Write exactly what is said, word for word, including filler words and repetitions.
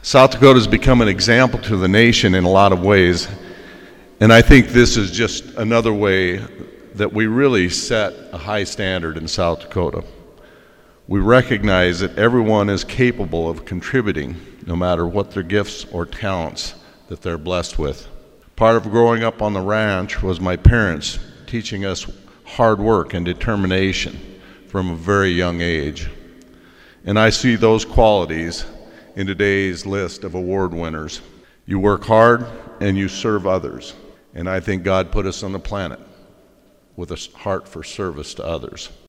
South Dakota has become an example to the nation in a lot of ways, and I think this is just another way that we really set a high standard in South Dakota. We recognize that everyone is capable of contributing, no matter what their gifts or talents that they're blessed with. Part of growing up on the ranch was my parents teaching us hard work and determination from a very young age. And I see those qualities in today's list of award winners. You work hard and you serve others. And I think God put us on the planet with a heart for service to others.